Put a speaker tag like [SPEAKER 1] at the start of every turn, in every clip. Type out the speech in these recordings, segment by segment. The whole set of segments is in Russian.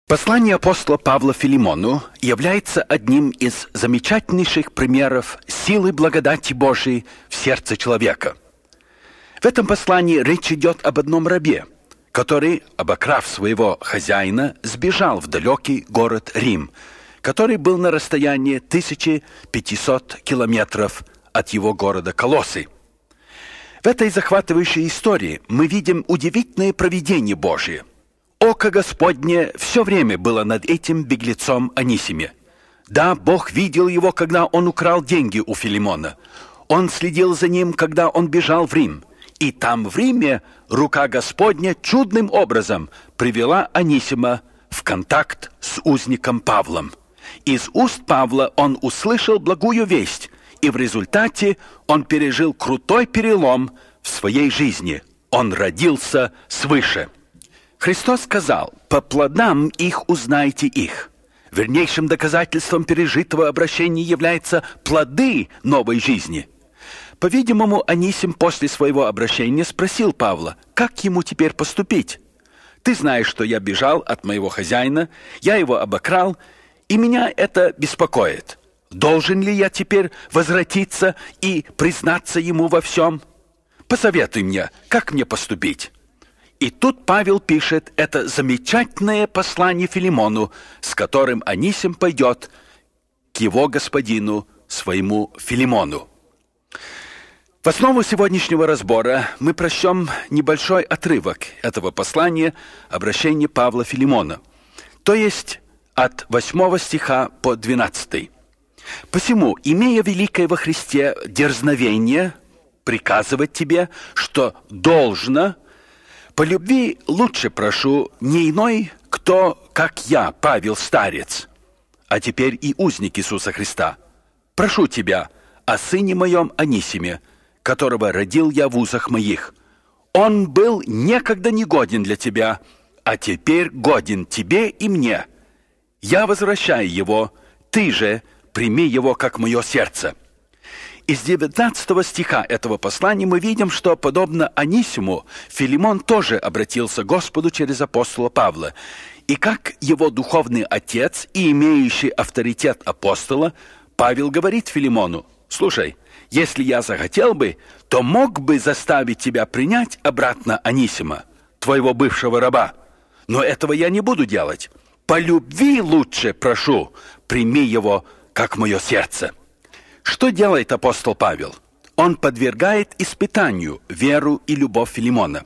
[SPEAKER 1] Послание апостола Павла Филимону является одним из замечательнейших примеров силы благодати Божией в сердце человека. В этом послании речь идет об одном рабе, который, обокрав своего хозяина, сбежал в далекий город Рим, который был на расстоянии 1500 километров от его города Колоссы. В этой захватывающей истории мы видим удивительное провидение Божие. Око Господне все время было над этим беглецом Анисиме. Да, Бог видел его, когда он украл деньги у Филимона. Он следил за ним, когда он бежал в Рим. И там, в Риме, рука Господня чудным образом привела Анисима в контакт с узником Павлом. Из уст Павла он услышал благую весть, и в результате он пережил крутой перелом в своей жизни. Он родился свыше. Христос сказал: «По плодам их узнаете их». Вернейшим доказательством пережитого обращения являются плоды новой жизни. По-видимому, Анисим после своего обращения спросил Павла, как ему теперь поступить. «Ты знаешь, что я бежал от моего хозяина, я его обокрал, и меня это беспокоит. Должен ли я теперь возвратиться и признаться ему во всем? Посоветуй мне, как мне поступить». И тут Павел пишет это замечательное послание Филимону, с которым Анисим пойдет к его господину, своему Филимону. В основу сегодняшнего разбора мы прочтем небольшой отрывок этого послания, обращения Павла Филимона, то есть от 8 стиха по 12. «Посему, имея великое во Христе дерзновение, приказывать тебе, что должно, по любви лучше прошу не иной, кто, как я, Павел старец, а теперь и узник Иисуса Христа. Прошу тебя о сыне моем Анисиме, которого родил я в узах моих. Он был некогда негоден для тебя, а теперь годен тебе и мне. Я возвращаю его, ты же прими его, как мое сердце». Из 19 стиха этого послания мы видим, что, подобно Анисиму, Филимон тоже обратился к Господу через апостола Павла. И как его духовный отец и имеющий авторитет апостола, Павел говорит Филимону: «Слушай, если я захотел бы, то мог бы заставить тебя принять обратно Анисима, твоего бывшего раба. Но этого я не буду делать. По любви лучше прошу, прими его, как мое сердце». Что делает апостол Павел? Он подвергает испытанию веру и любовь Филимона.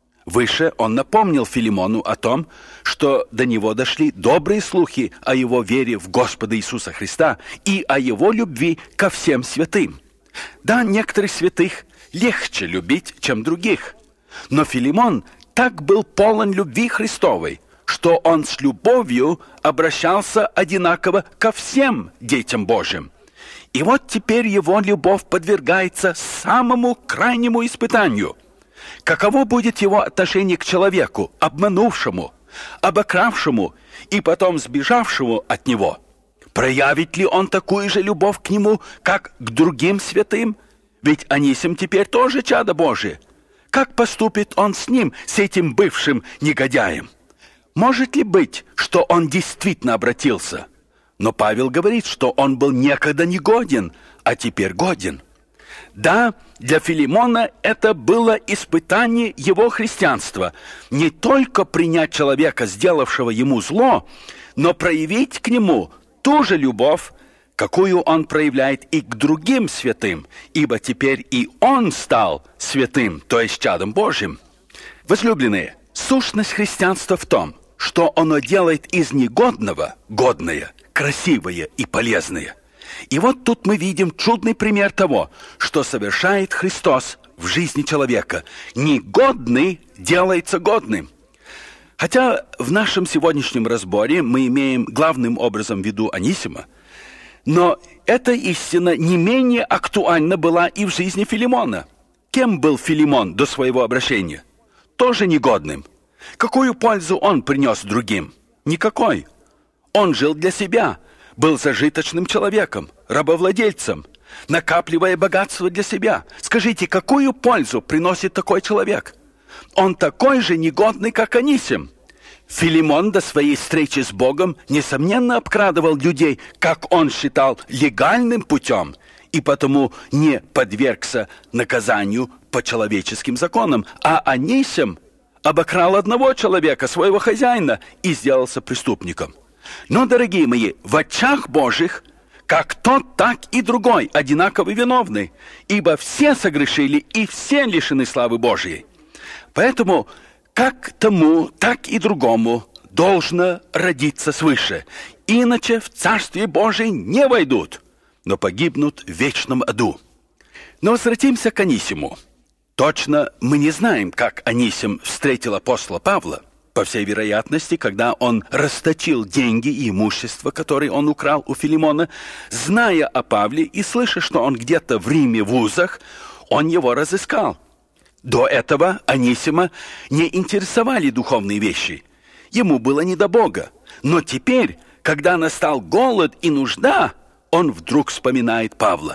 [SPEAKER 1] Выше он напомнил Филимону о том, что до него дошли добрые слухи о его вере в Господа Иисуса Христа и о его любви ко всем святым. Да, некоторых святых легче любить, чем других. Но Филимон так был полон любви Христовой, что он с любовью обращался одинаково ко всем детям Божьим. И вот теперь его любовь подвергается самому крайнему испытанию. Каково будет его отношение к человеку, обманувшему, обокравшему и потом сбежавшему от него? Проявит ли он такую же любовь к нему, как к другим святым? Ведь Анисим теперь тоже чадо Божие. Как поступит он с ним, с этим бывшим негодяем? Может ли быть, что он действительно обратился? Но Павел говорит, что он был некогда негоден, а теперь годен. Да, для Филимона это было испытание его христианства. Не только принять человека, сделавшего ему зло, но проявить к нему ту же любовь, какую он проявляет и к другим святым, ибо теперь и он стал святым, то есть чадом Божьим. Возлюбленные, сущность христианства в том, что оно делает из негодного годное, красивое и полезное. И вот тут мы видим чудный пример того, что совершает Христос в жизни человека. Негодный делается годным. Хотя в нашем сегодняшнем разборе мы имеем главным образом в виду Анисима, но эта истина не менее актуальна была и в жизни Филимона. Кем был Филимон до своего обращения? Тоже негодным. Какую пользу он принес другим? Никакой. Он жил для себя, был зажиточным человеком, рабовладельцем, накапливая богатство для себя. Скажите, какую пользу приносит такой человек? Он такой же негодный, как Анисим. Филимон до своей встречи с Богом, несомненно, обкрадывал людей, как он считал, легальным путем, и потому не подвергся наказанию по человеческим законам. А Анисим обокрал одного человека, своего хозяина, и сделался преступником. Но, дорогие мои, в очах Божьих как тот, так и другой одинаково виновны, ибо все согрешили и все лишены славы Божьей. Поэтому как тому, так и другому должно родиться свыше, иначе в Царствие Божие не войдут, но погибнут в вечном аду. Но возвратимся к Анисиму. Точно мы не знаем, как Анисим встретил апостола Павла. По всей вероятности, когда он расточил деньги и имущество, которые он украл у Филимона, зная о Павле и слыша, что он где-то в Риме в узах, он его разыскал. До этого Анисима не интересовали духовные вещи. Ему было не до Бога. Но теперь, когда настал голод и нужда, он вдруг вспоминает Павла.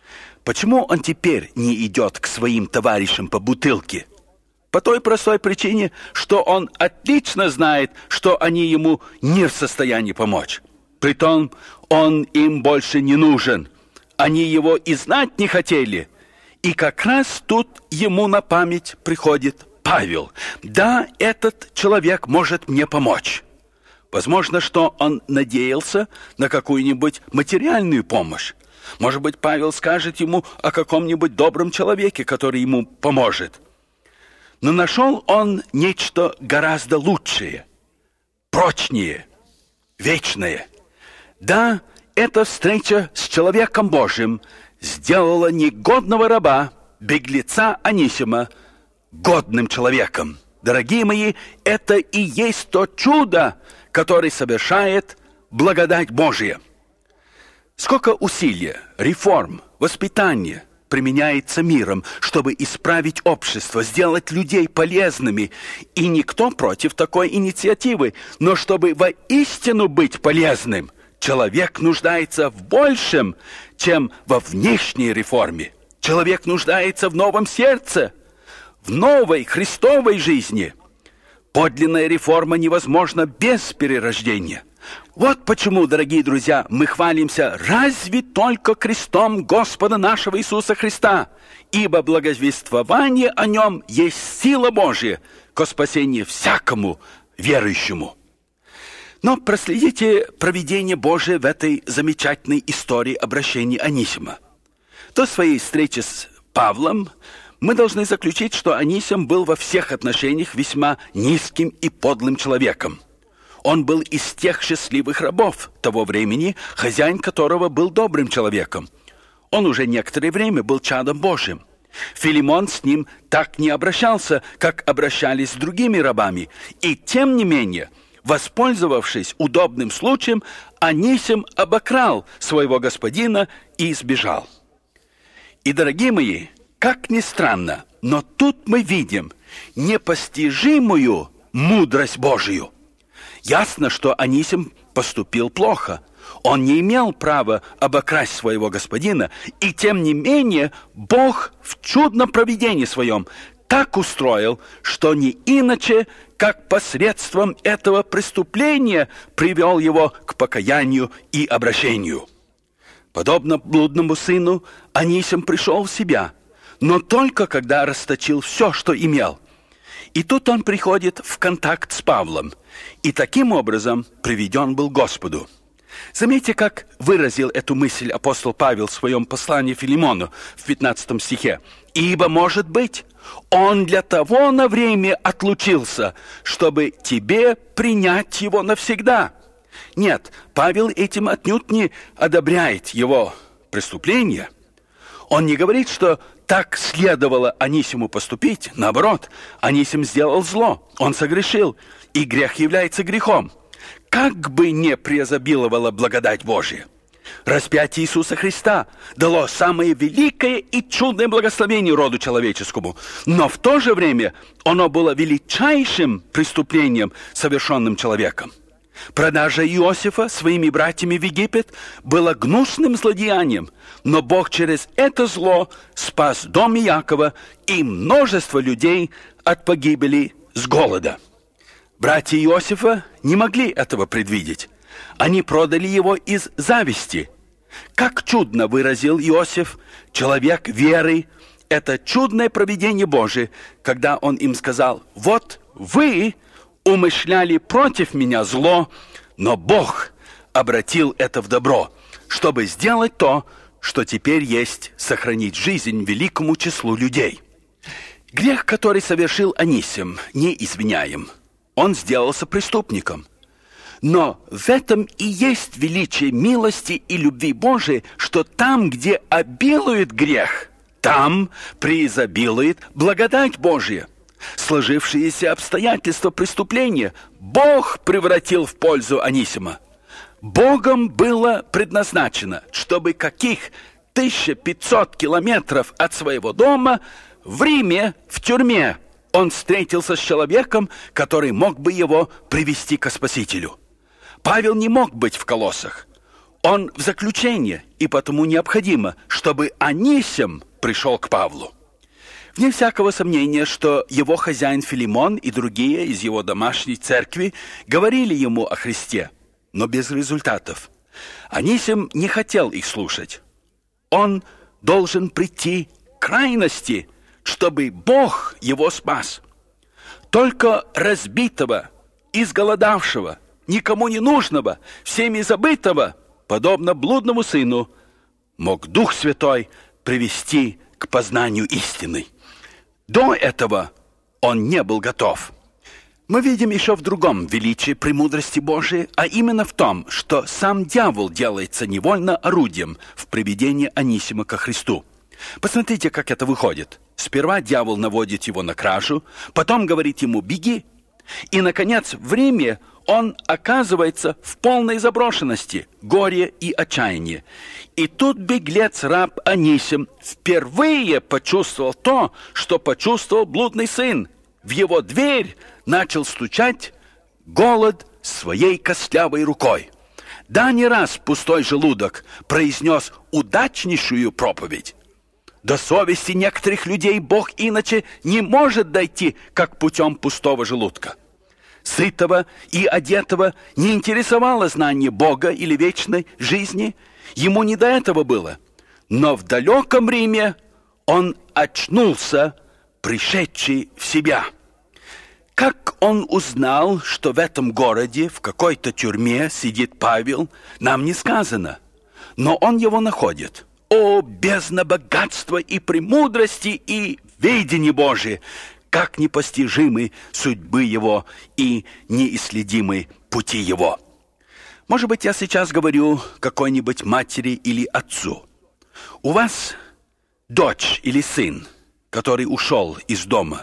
[SPEAKER 1] Почему он теперь не идет к своим товарищам по бутылке? По той простой причине, что он отлично знает, что они ему не в состоянии помочь. Притом он им больше не нужен. Они его и знать не хотели. И как раз тут ему на память приходит Павел. Да, этот человек может мне помочь. Возможно, что он надеялся на какую-нибудь материальную помощь. Может быть, Павел скажет ему о каком-нибудь добром человеке, который ему поможет. Но нашел он нечто гораздо лучшее, прочнее, вечное. Да, эта встреча с человеком Божьим сделала негодного раба, беглеца Анисима, годным человеком. Дорогие мои, это и есть то чудо, которое совершает благодать Божия. Сколько усилий, реформ, воспитания применяется миром, чтобы исправить общество, сделать людей полезными. И никто против такой инициативы. Но чтобы воистину быть полезным, человек нуждается в большем, чем во внешней реформе. Человек нуждается в новом сердце, в новой Христовой жизни. Подлинная реформа невозможна без перерождения. Вот почему, дорогие друзья, мы хвалимся разве только крестом Господа нашего Иисуса Христа, ибо благовествование о Нем есть сила Божья ко спасению всякому верующему. Но проследите провидение Божие в этой замечательной истории обращения Анисима. До своей встречи с Павлом мы должны заключить, что Анисим был во всех отношениях весьма низким и подлым человеком. Он был из тех счастливых рабов того времени, хозяин которого был добрым человеком. Он уже некоторое время был чадом Божьим. Филимон с ним так не обращался, как обращались с другими рабами. И тем не менее, воспользовавшись удобным случаем, Анисим обокрал своего господина и сбежал. И, дорогие мои, как ни странно, но тут мы видим непостижимую мудрость Божию. Ясно, что Анисим поступил плохо. Он не имел права обокрасть своего господина, и тем не менее Бог в чудном провидении своем так устроил, что не иначе, как посредством этого преступления привел его к покаянию и обращению. Подобно блудному сыну, Анисим пришел в себя, но только когда расточил все, что имел. И тут он приходит в контакт с Павлом, и таким образом приведен был к Господу. Заметьте, как выразил эту мысль апостол Павел в своем послании Филимону в 15 стихе. «Ибо, может быть, он для того на время отлучился, чтобы тебе принять его навсегда». Нет, Павел этим отнюдь не одобряет его преступление. Он не говорит, что так следовало Анисиму поступить. Наоборот, Анисим сделал зло, он согрешил, и грех является грехом. Как бы не преизобиловала благодать Божия, распятие Иисуса Христа дало самое великое и чудное благословение роду человеческому, но в то же время оно было величайшим преступлением, совершенным человеком. Продажа Иосифа своими братьями в Египет была гнусным злодеянием, но Бог через это зло спас дом Иакова и множество людей от погибели с голода. Братья Иосифа не могли этого предвидеть. Они продали его из зависти. Как чудно выразил Иосиф, человек веры, это чудное провидение Божие, когда он им сказал: «Вот вы умышляли против меня зло, но Бог обратил это в добро, чтобы сделать то, что теперь есть, сохранить жизнь великому числу людей». Грех, который совершил Анисим, не извиняем. Он сделался преступником. Но в этом и есть величие милости и любви Божией, что там, где обилует грех, там преизобилует благодать Божья. Сложившиеся обстоятельства преступления Бог превратил в пользу Анисима. Богом было предназначено, чтобы каких 1500 километров от своего дома в Риме, в тюрьме, он встретился с человеком, который мог бы его привести к Спасителю. Павел не мог быть в Колоссах. Он в заключении, и потому необходимо, чтобы Анисим пришел к Павлу. Вне всякого сомнения, что его хозяин Филимон и другие из его домашней церкви говорили ему о Христе, но без результатов. Анисим не хотел их слушать. Он должен прийти к крайности, чтобы Бог его спас. Только разбитого, изголодавшего, никому не нужного, всеми забытого, подобно блудному сыну, мог Дух Святой привести к познанию истины. До этого он не был готов. Мы видим еще в другом величии премудрости Божией, а именно в том, что сам дьявол делается невольно орудием в приведении Анисима ко Христу. Посмотрите, как это выходит. Сперва дьявол наводит его на кражу, потом говорит ему «беги». И, наконец, в Риме он оказывается в полной заброшенности, горе и отчаянии. И тут беглец-раб Анисим впервые почувствовал то, что почувствовал блудный сын. В его дверь начал стучать голод своей костлявой рукой. Да, не раз пустой желудок произнес удачнейшую проповедь. До совести некоторых людей Бог иначе не может дойти, как путем пустого желудка. Сытого и одетого не интересовало знание Бога или вечной жизни. Ему не до этого было. Но в далеком Риме он очнулся, пришедший в себя. Как он узнал, что в этом городе, в какой-то тюрьме сидит Павел, нам не сказано. Но он его находит. О, бездна богатства и премудрости и ведения Божие! Как непостижимы судьбы его и неисследимы пути его. Может быть, я сейчас говорю какой-нибудь матери или отцу. У вас дочь или сын, который ушел из дома.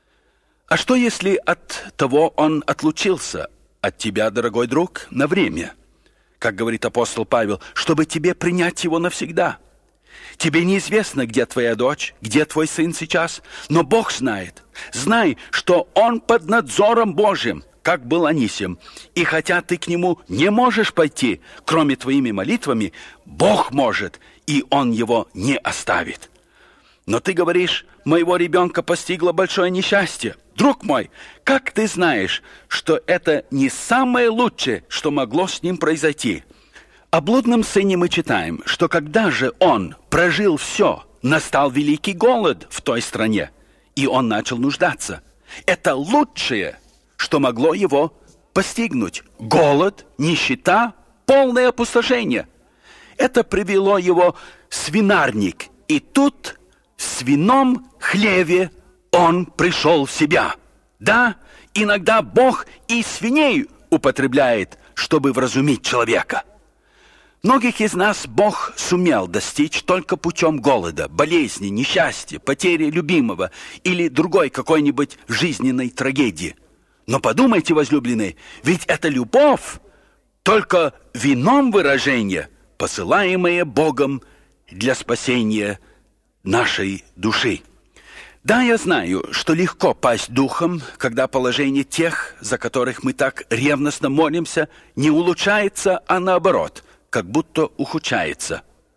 [SPEAKER 1] А что, если от того он отлучился от тебя, дорогой друг, на время? Как говорит апостол Павел, чтобы тебе принять его навсегда. Тебе неизвестно, где твоя дочь, где твой сын сейчас, но Бог знает. Знай, что он под надзором Божьим, как был Анисим. И хотя ты к нему не можешь пойти, кроме твоими молитвами, Бог может, и он его не оставит. Но ты говоришь, моего ребенка постигло большое несчастье. Друг мой, как ты знаешь, что это не самое лучшее, что могло с ним произойти? О блудном сыне мы читаем, что когда же он прожил все, настал великий голод в той стране, и он начал нуждаться. Это лучшее, что могло его постигнуть. Голод, нищета, полное опустошение. Это привело его в свинарник, и тут в свином хлеве он пришел в себя. Да, иногда Бог и свиней употребляет, чтобы вразумить человека. Многих из нас Бог сумел достичь только путем голода, болезни, несчастья, потери любимого или другой какой-нибудь жизненной трагедии. Но подумайте, возлюбленные, ведь это любовь, только в ином выражении, посылаемая Богом для спасения нашей души. Да, я знаю, что легко пасть духом, когда положение тех, за которых мы так ревностно молимся, не улучшается, а наоборот – как будто ухудшается.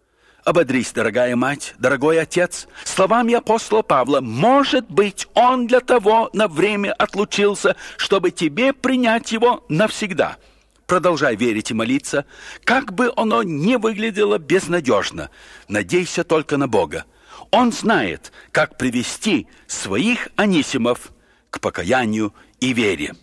[SPEAKER 1] Ободрись, дорогая мать, дорогой отец, словами апостола Павла: может быть, он для того на время отлучился, чтобы тебе принять его навсегда. Продолжай верить и молиться, как бы оно ни выглядело безнадежно. Надейся только на Бога. Он знает, как привести своих Анисимов к покаянию и вере.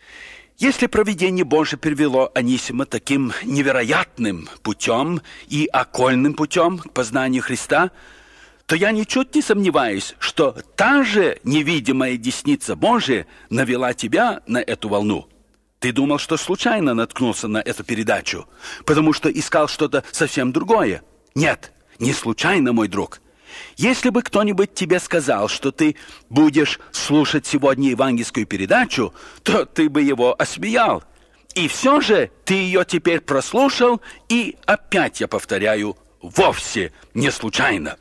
[SPEAKER 1] Если провидение Божие привело Анисима таким невероятным путем и окольным путем к познанию Христа, то я ничуть не сомневаюсь, что та же невидимая десница Божия навела тебя на эту волну. Ты думал, что случайно наткнулся на эту передачу, потому что искал что-то совсем другое. Нет, не случайно, мой друг. Если бы кто-нибудь тебе сказал, что ты будешь слушать сегодня евангельскую передачу, то ты бы его осмеял. И все же ты ее теперь прослушал, и опять, я повторяю, вовсе не случайно.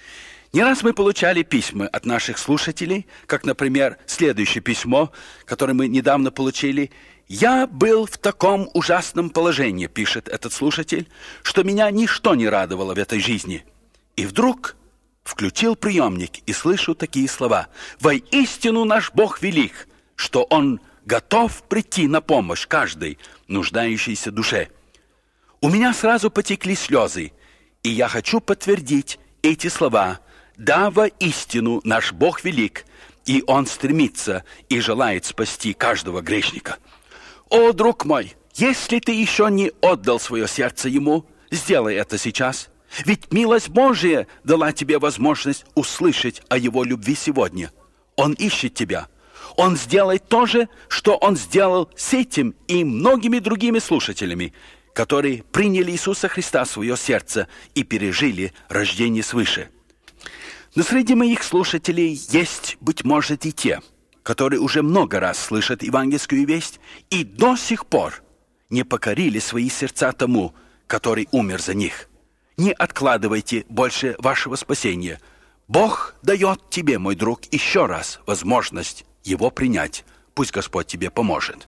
[SPEAKER 1] Не раз мы получали письма от наших слушателей, как, например, следующее письмо, которое мы недавно получили. «Я был в таком ужасном положении», — пишет этот слушатель, «что меня ничто не радовало в этой жизни. И вдруг включил приемник и слышу такие слова: «Воистину наш Бог велик, что Он готов прийти на помощь каждой нуждающейся душе». У меня сразу потекли слезы, и я хочу подтвердить эти слова. Да, воистину наш Бог велик, и Он стремится и желает спасти каждого грешника. О, друг мой, если ты еще не отдал свое сердце Ему, сделай это сейчас. Ведь милость Божия дала тебе возможность услышать о Его любви сегодня. Он ищет тебя. Он сделает то же, что Он сделал с этим и многими другими слушателями, которые приняли Иисуса Христа в свое сердце и пережили рождение свыше. Но среди моих слушателей есть, быть может, и те, которые уже много раз слышат евангельскую весть и до сих пор не покорили свои сердца тому, который умер за них. Не откладывайте больше вашего спасения. Бог дает тебе, мой друг, еще раз возможность его принять. Пусть Господь тебе поможет.